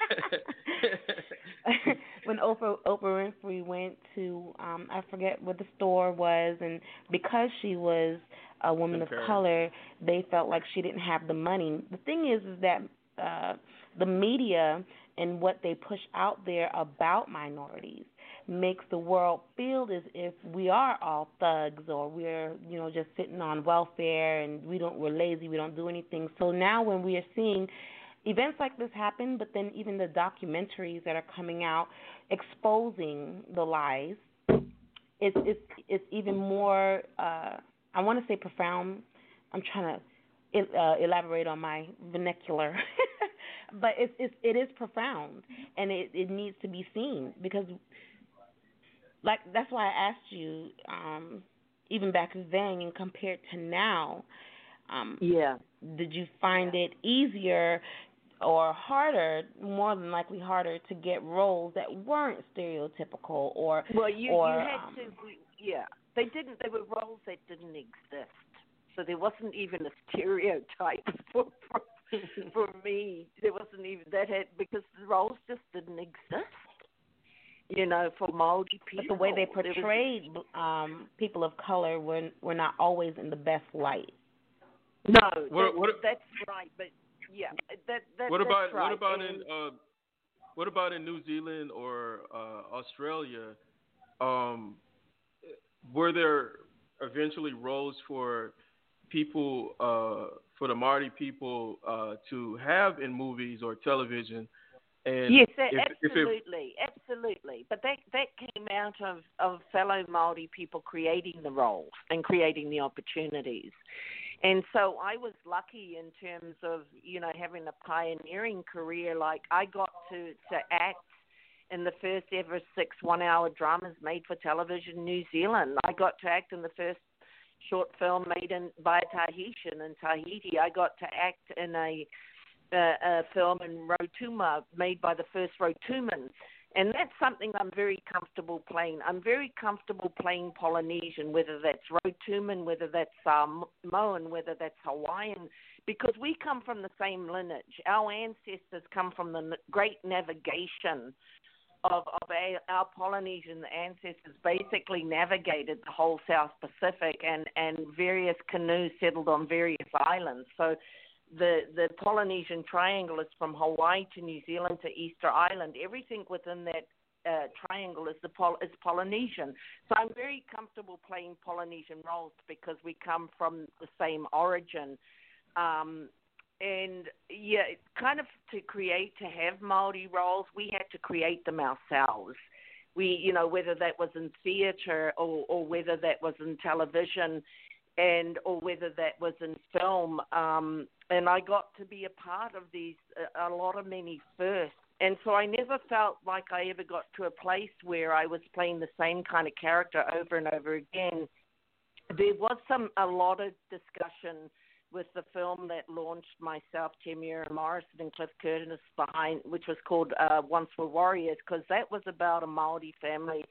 when Oprah Winfrey went to I forget what the store was, and because she was a woman of color, they felt like she didn't have the money. The thing is that the media and what they push out there about minorities makes the world feel as if we are all thugs, or we're just sitting on welfare, and we're lazy, we don't do anything. So now when we are seeing events like this happen, but then even the documentaries that are coming out exposing the lies, it's even more I want to say profound. I'm trying to elaborate on my vernacular. But it is profound, and it needs to be seen, because that's why I asked you, even back then and compared to now, did you find it easier or harder, more than likely harder, to get roles that weren't stereotypical or you had to, they didn't. They were roles that didn't exist, so there wasn't even a stereotype for me. There wasn't even that, because the roles just didn't exist. For Maori people. But the way they portrayed people of color were not always in the best light. No, that's right. But what about right. what about in New Zealand or Australia? Were there eventually roles for people, for the Maori people, to have in movies or television. And yes, absolutely. But that came out of fellow Māori people creating the roles and creating the opportunities. And so I was lucky in terms of, having a pioneering career. Like, I got to act in the first ever 6 one-hour dramas made for television in New Zealand. I got to act in the first short film made by a Tahitian in Tahiti. I got to act in a film in Rotuma made by the first Rotuman. And that's something I'm very comfortable playing. I'm very comfortable playing Polynesian, whether that's Rotuman, whether that's Samoan, whether that's Hawaiian, because we come from the same lineage. Our ancestors come from the great navigation of our Polynesian ancestors. Basically navigated the whole South Pacific, and various canoes settled on various islands. So the Polynesian Triangle is from Hawaii to New Zealand to Easter Island. Everything within that triangle is Polynesian. So I'm very comfortable playing Polynesian roles because we come from the same origin. And yeah, kind of to have Māori roles, we had to create them ourselves. We, whether that was in theatre or whether that was in television, or whether that was in film. And I got to be a part of these, a lot of many firsts. And so I never felt like I ever got to a place where I was playing the same kind of character over and over again. There was a lot of discussion with the film that launched myself, Tamara Morrison, and Cliff Curtis behind, which was called Once Were Warriors, because that was about a Māori family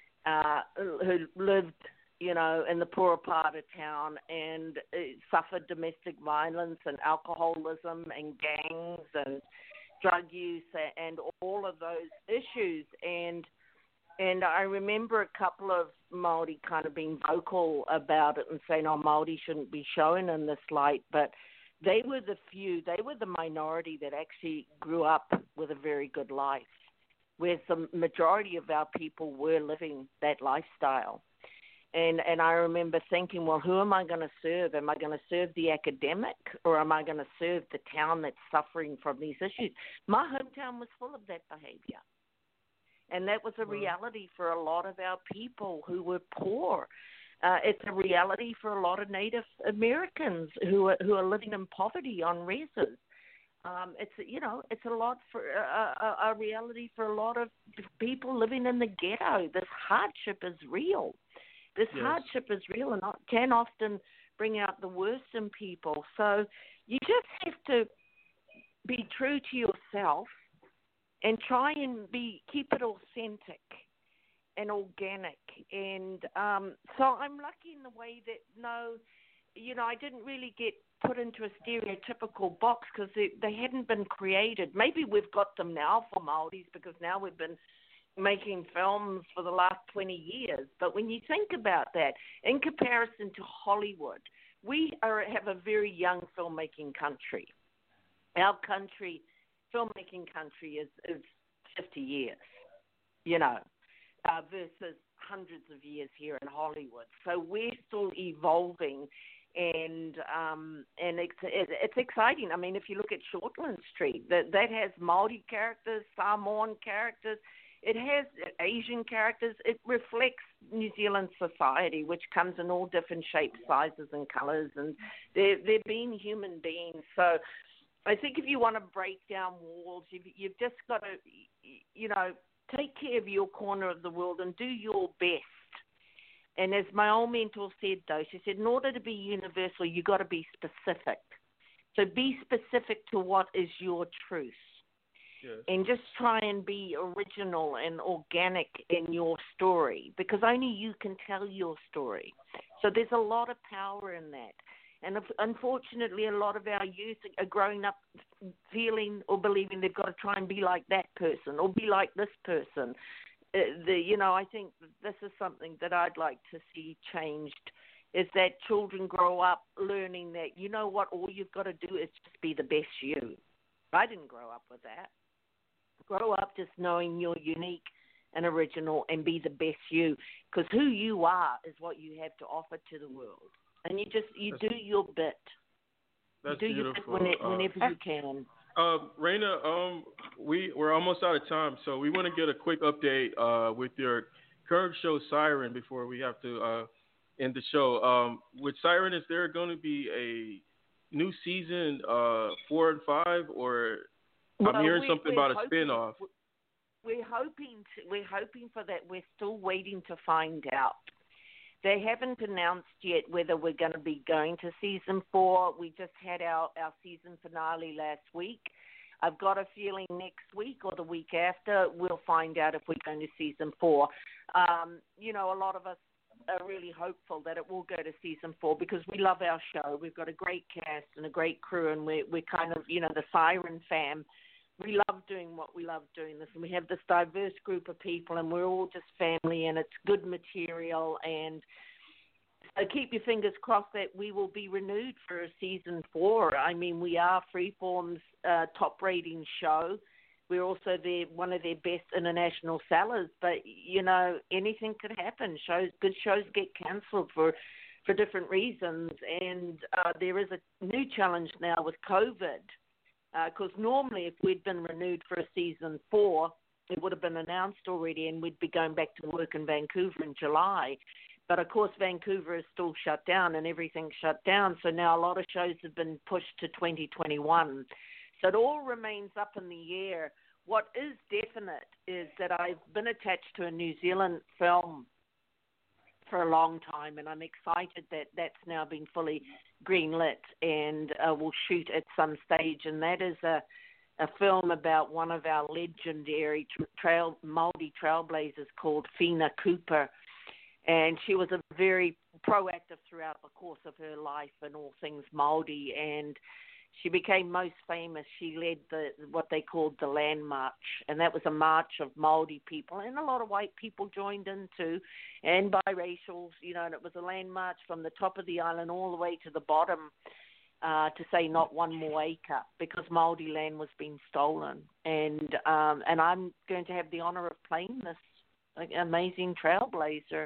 who lived, in the poorer part of town and suffered domestic violence and alcoholism and gangs and drug use and all of those issues. And I remember a couple of Māori kind of being vocal about it and saying, Māori shouldn't be shown in this light. But they were the minority that actually grew up with a very good life, whereas the majority of our people were living that lifestyle. And I remember thinking, well, who am I going to serve? Am I going to serve the academic, or am I going to serve the town that's suffering from these issues? My hometown was full of that behavior. And that was a reality for a lot of our people who were poor. It's a reality for a lot of Native Americans who are living in poverty on reses. It's a lot for a reality for a lot of people living in the ghetto. This hardship is real. Hardship is real and can often bring out the worst in people. So you just have to be true to yourself and try and keep it authentic and organic. And so I'm lucky in the way that, I didn't really get put into a stereotypical box because they hadn't been created. Maybe we've got them now for Māoris because now we've been making films for the last 20 years. But when you think about that, in comparison to Hollywood, we have a very young filmmaking country. Our filmmaking country is 50 years, versus hundreds of years here in Hollywood. So we're still evolving, and it's exciting. I mean, if you look at Shortland Street, that has Māori characters, Samoan characters, it has Asian characters. It reflects New Zealand society, which comes in all different shapes, sizes, and colours, and they're being human beings. So I think if you want to break down walls, you've just got to, take care of your corner of the world and do your best. And as my old mentor said, though, she said, in order to be universal, you've got to be specific. So be specific to what is your truth. Yes. And just try and be original and organic in your story, because only you can tell your story. So there's a lot of power in that. And unfortunately, a lot of our youth are growing up feeling or believing they've got to try and be like that person or be like this person. I think this is something that I'd like to see changed, is that children grow up learning that, all you've got to do is just be the best you. I didn't grow up with that. Grow up just knowing you're unique and original and be the best you, because who you are is what you have to offer to the world. and you That's, do your bit. that's You do beautiful. your bit whenever you can. Raina, we're almost out of time, so we want to get a quick update with your current show, Siren, before we have to end the show. With Siren, is there going to be a new season 4 and 5, or I'm hearing something about a spinoff? We're hoping for that. We're still waiting to find out. They haven't announced yet whether we're going to be going to season 4. We just had our season finale last week. I've got a feeling next week or the week after we'll find out if we're going to season 4. A lot of us are really hopeful that it will go to season 4 because we love our show. We've got a great cast and a great crew, and we're kind of, the Siren fam. We love doing what we love doing this, and we have this diverse group of people, and we're all just family, and it's good material. And so keep your fingers crossed that we will be renewed for a season 4. I mean, we are Freeform's top rating show. We're also one of their best international sellers, but anything could happen. Good shows get cancelled for different reasons, and there is a new challenge now with COVID. Because normally if we'd been renewed for a season 4, it would have been announced already and we'd be going back to work in Vancouver in July. But, of course, Vancouver is still shut down and everything's shut down. So now a lot of shows have been pushed to 2021. So it all remains up in the air. What is definite is that I've been attached to a New Zealand film for a long time, and I'm excited that that's now been fully greenlit and will shoot at some stage. And that is a film about one of our legendary Māori trailblazers called Whina Cooper. And she was a very proactive throughout the course of her life in all things Māori, and she became most famous. She led what they called the Land March, and that was a march of Māori people, and a lot of white people joined in too, and biracials, and it was a land march from the top of the island all the way to the bottom to say not one more acre, because Māori land was being stolen. And I'm going to have the honor of playing this amazing trailblazer.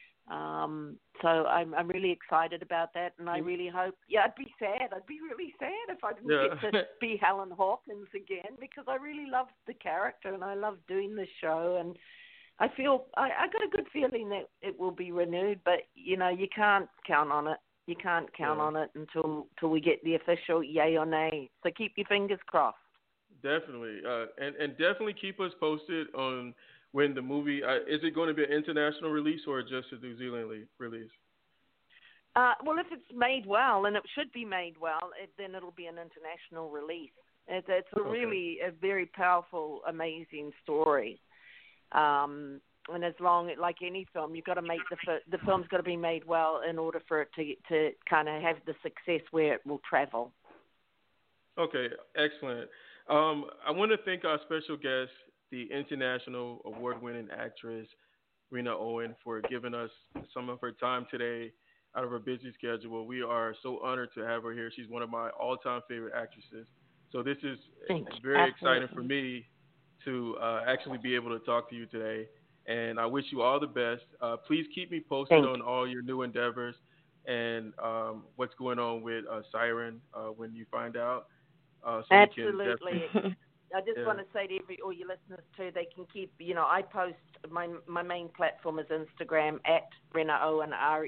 So I'm really excited about that, and I really hope. I'd be sad. I'd be really sad if I didn't get to be Helen Hawkins again, because I really loved the character and I love doing the show, and I feel I got a good feeling that it will be renewed. But you can't count on it. You can't count on it until we get the official yay or nay. So keep your fingers crossed. Definitely, and definitely keep us posted on when the movie, is it going to be an international release or just a New Zealand release? Well, if it's made well, and it should be made well, then it'll be an international release. It's really a very powerful, amazing story. And as long, like any film, you've got to make the film's got to be made well in order for it to kind of have the success where it will travel. Okay, excellent. I want to thank our special guest, the international award-winning actress, Rena Owen, for giving us some of her time today out of her busy schedule. We are so honored to have her here. She's one of my all-time favorite actresses. So this is very exciting for me to actually be able to talk to you today. And I wish you all the best. Please keep me posted on all your new endeavors and what's going on with Siren when you find out. So absolutely. I just want to say to all your listeners too, they can keep, I post, my main platform is Instagram at Rena Owen,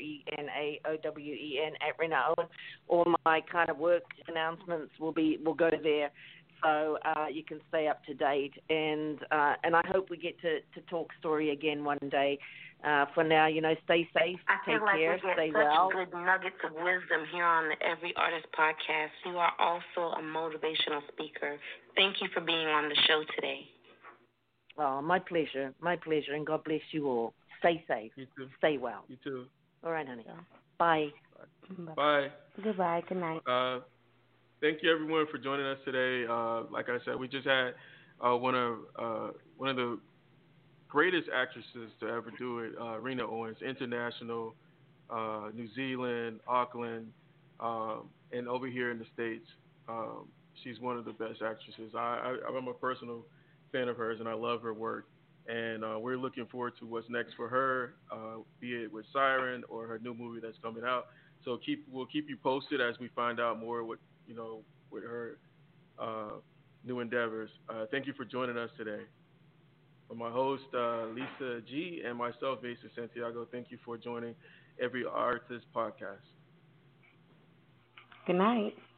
RenaOwen, at Rena Owen. All my kind of work announcements will go there, so you can stay up to date. And I hope we get to talk story again one day. For now, stay safe, take care, stay well. Good nuggets of wisdom here on the Every Artist podcast. You are also a motivational speaker. Thank you for being on the show today. Oh, my pleasure, and God bless you all. Stay safe. You too. Stay well. You too. All right, honey. Bye. Bye. Goodbye. Good night. Thank you, everyone, for joining us today. Like I said, we just had one of the greatest actresses to ever do it, Rena Owens, international, New Zealand, Auckland, and over here in the States. She's one of the best actresses. I'm a personal fan of hers, and I love her work. And we're looking forward to what's next for her, be it with Siren or her new movie that's coming out. So we'll keep you posted as we find out more with her new endeavors. Thank you for joining us today. For my host, Lisa G, and myself, Vesa Santiago, thank you for joining Every Artist Podcast. Good night.